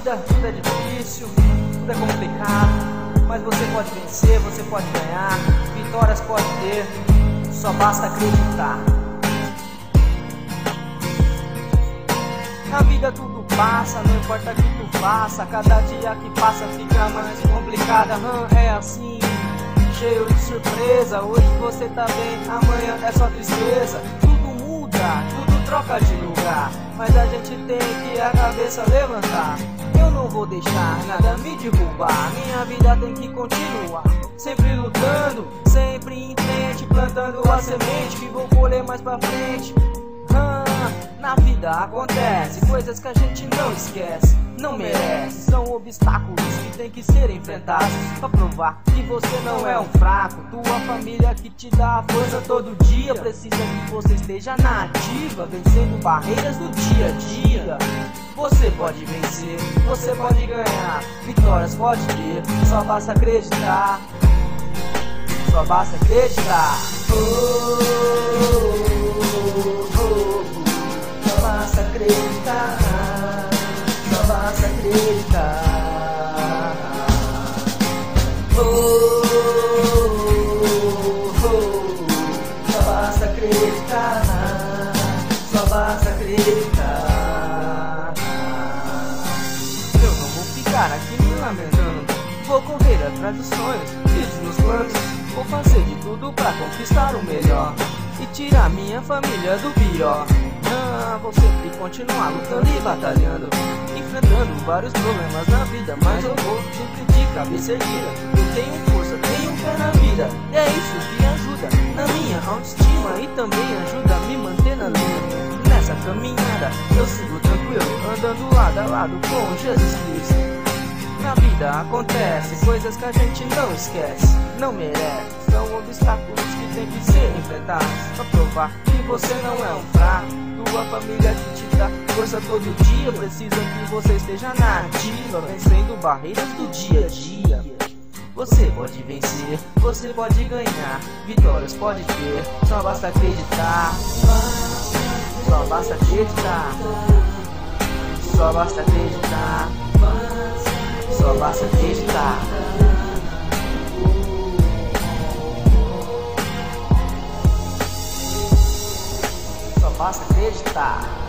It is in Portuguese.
vida tudo é difícil, tudo é complicado, mas você pode vencer, você pode ganhar, vitórias pode ter, só basta acreditar. Na vida tudo passa, não importa o que tu faça, cada dia que passa fica mais complicada. É assim, cheio de surpresa, hoje você tá bem, amanhã é só tristeza. Tudo muda, tudo troca de lugar, mas a gente tem que a cabeça levantar. Eu não vou deixar nada me derrubar, minha vida tem que continuar, sempre lutando, sempre em frente, plantando a semente que vou colher mais pra frente. Na vida acontece coisas que a gente não esquece, não merece. São obstáculos que tem que ser enfrentados pra provar que você não é um fraco. Tua família que te dá a força todo dia precisa que você esteja na ativa, vencendo barreiras do dia a dia. Você pode vencer, você pode ganhar, vitórias pode ter, só basta acreditar. Só basta acreditar. Só basta acreditar, só basta acreditar. Só basta acreditar, só basta acreditar. Eu não vou ficar aqui me lamentando, vou correr atrás dos sonhos, fiz meus planos, vou fazer de tudo pra conquistar o melhor e tirar minha família do pior. Vou sempre continuar lutando e batalhando, enfrentando vários problemas na vida, mas eu vou sempre de cabeça erguida. Eu tenho força, tenho fé na vida, e é isso que ajuda na minha autoestima e também ajuda a me manter na linha. Nessa caminhada eu sigo tranquilo, andando lado a lado com Jesus Cristo. Na vida acontece coisas que a gente não esquece, não merece. São obstáculos que tem que ser enfrentados pra provar que você não é um fraco. Tua família que te dá força todo dia precisa que você esteja na ativa, vencendo barreiras do dia a dia. Você pode vencer, você pode ganhar, vitórias pode ter, só basta acreditar. Só basta acreditar. Só basta acreditar. Só basta acreditar. Só basta acreditar.